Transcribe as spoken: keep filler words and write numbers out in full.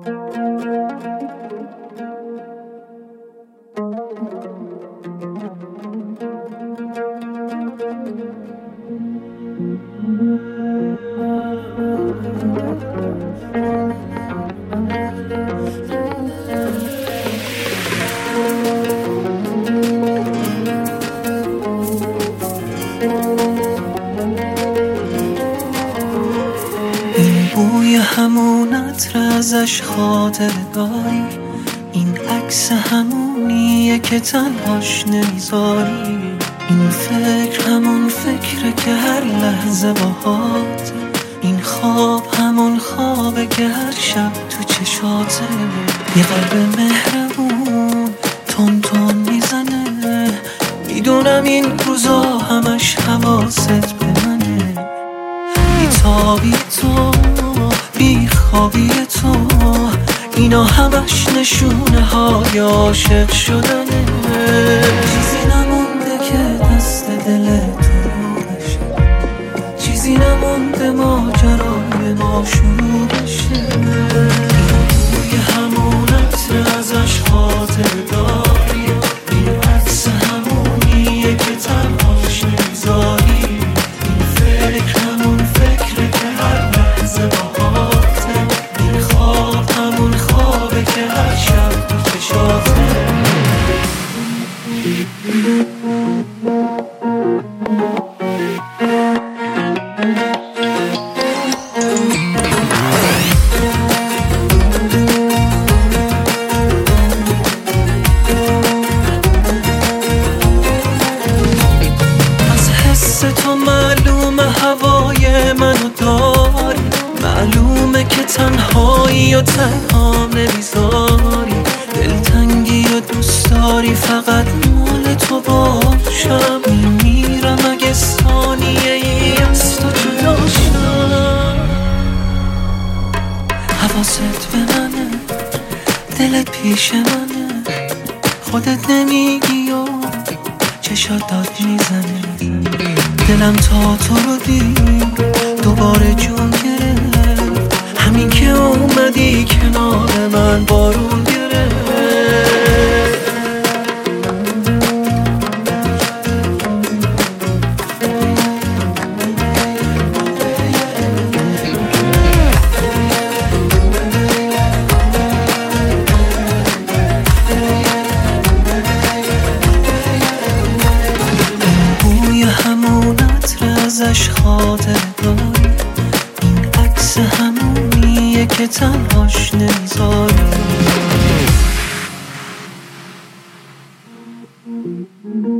بوی همون عطر ازش خاطره داری، این عکس همونیه که تنهاش نمیذاری. این فکر همون فکره که هر لحظه باهاته، این خواب همون خوابه که هر شب تو چشاته. یه قلب مهربون تون تون میزنه، میدونم این روزا همش حواست به منه. بیتابی تو، بی خوابی تو، اینا همش نشونه های عاشق شدنه. چیزی نمونده که دست دل تو بشه، چیزی نمونده ماجرای ما شروع بشه. بوی همون عطر ازش خاطره داری، این عکس همونیه که تنهاش نمیذاری. این فکر همون فکره که هر لحظه باهاته، این خواب همون خوابه که هر شب تو چشاته. از حس تو معلومه هوای منو داری، معلومه که تنهایی و تنها نمیذاری. دلتنگی و دوست داری فقط مال تو باشم، میمیرم اگه ثانیه ای از تو جدا شم. حواست به منه، دلت پیش منه، خودت نمیگی و چشات داد میزنه. دلم تا تو رو دید دوباره جون گرفت، همین که اومدی کنار من بارون گرفت. بوی همون عطر ازش خاطره داری، این عکس همونیه که تنهاش نمیذاری.